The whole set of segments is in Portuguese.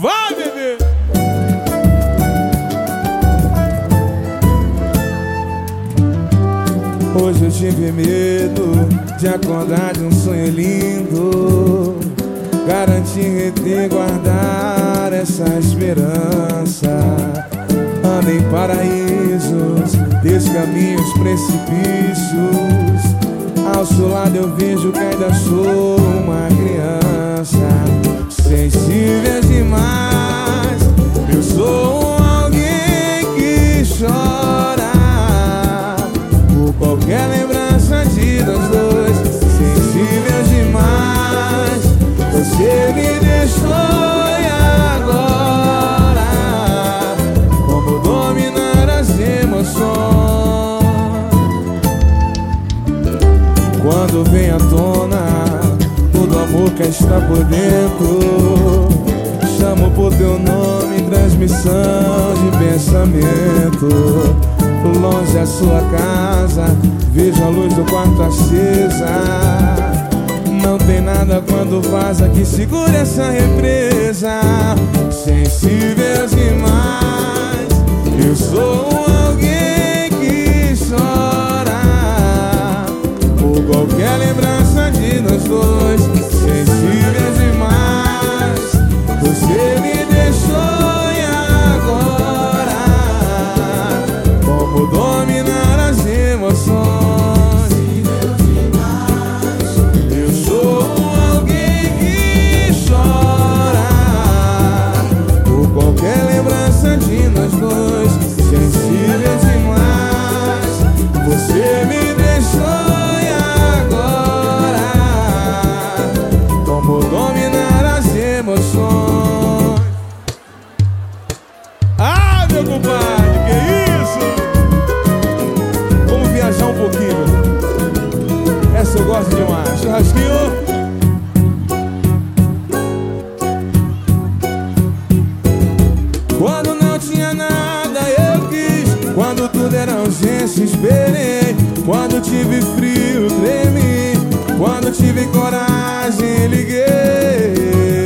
Vai, bebê! Hoje eu tive medo de acordar de um sonho lindo. Garanti reter, guardar essa esperança. Ando em paraísos, descaminhos, precipícios. Ao seu lado eu vejo que ainda sou uma criança. Sensível demais, eu sou alguém que chora por qualquer lembrança de nós dois. Sensível demais, você me deixou e agora como dominar as emoções? Quando vem à tona todo amor que está por dentro, chamo por teu nome, transmissão de pensamento. Longe a sua casa, vejo a luz do quarto acesa. Não tem nada quando vaza que segure essa represa. Sensível demais, eu sou alguém que chora por qualquer lembrança de nós dois. Sensível demais, você me deixou e agora como dominar as emoções? Eu sou alguém que chora por qualquer lembrança de nós dois. Sensível demais, você me deixou e agora como dominar as emoções? Ah, meu compadre, que isso? Vamos viajar um pouquinho. Essa eu gosto demais. Churrasquinho. Quando não tinha nada eu quis, quando tudo era ausência esperei, quando tive frio tremi, quando tive coragem liguei,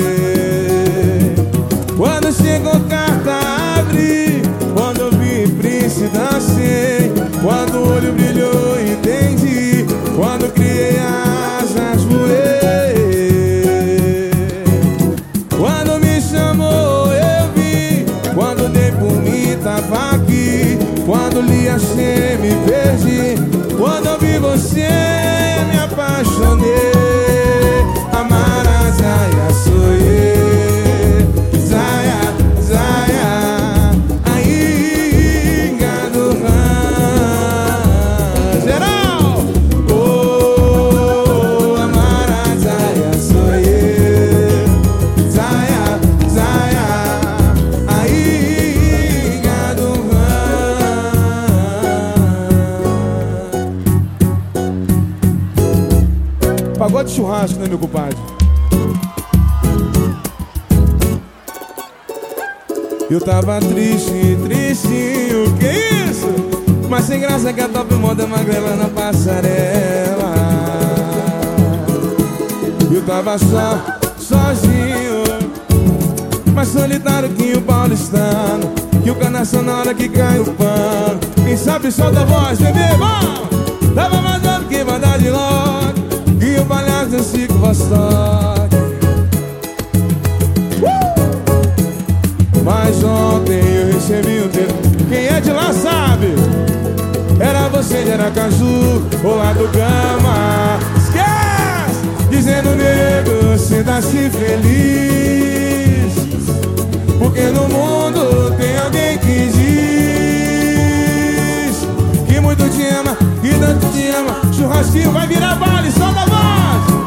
quando chegou carta abri, quando eu vi príncipe dancei, quando o olho brilhou entendi, quando criei asas voei, quando me chamou eu vi, quando dei por mim tava aqui, quando lhe achei me perdi, quando eu vi você me apaixonei. Amara Zaya sou eu, Zaya, Zaya, aí gado geral. Oh, Amara Zaya sou eu, Zaya, Zaya, aí gado pagode churrasco, né, meu compadre? Eu tava triste, triste, o que é isso? Mas sem graça que a top moda magrela na passarela. Eu tava só, sozinho, mais solitário que o paulistano, que o canação na hora que cai o pano. Quem sabe solta a voz, bebê, bom! Tava mandando que mandar de logo, que o palhaço do Chico Vostok. Mas ontem eu recebi um tempo. Quem é de lá sabe, era você de Aracaju ou lá do Gama. Esquece! Dizendo nego, sinta-se feliz, porque no mundo tem alguém que diz que muito te ama, que tanto te ama. Churrasquinho vai virar baile, solta a voz!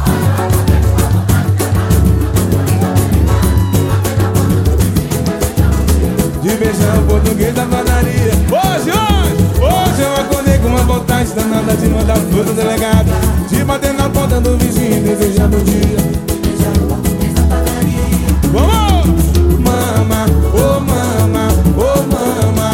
De beijar o português da padaria. Hoje eu acordei com uma vontade danada de mandar flor do delegado, de bater na porta do vizinho desejando o dia. Vamos! Mama, oh mama, oh mama,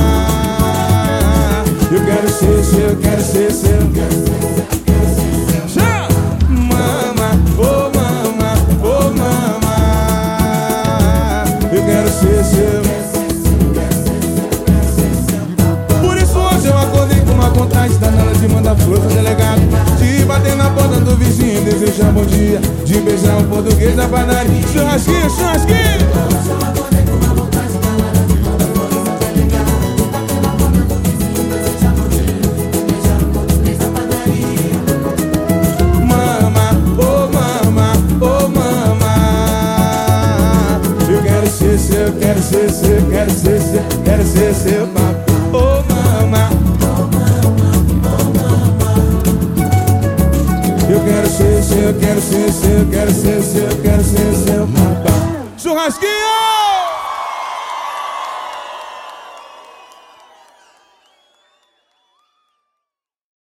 eu quero ser seu, eu quero ser seu, eu quero ser seu. Mama, oh mama, oh mama, português da padaria. Churrasquinho, churrasquinho. Mama, oh mama, oh mama. Eu quero ser seu, quero ser seu, quero ser seu, quero ser seu papai. Oh mama, eu quero ser seu, quero ser seu, quero ser seu, quero ser seu papai. Churrasquinho!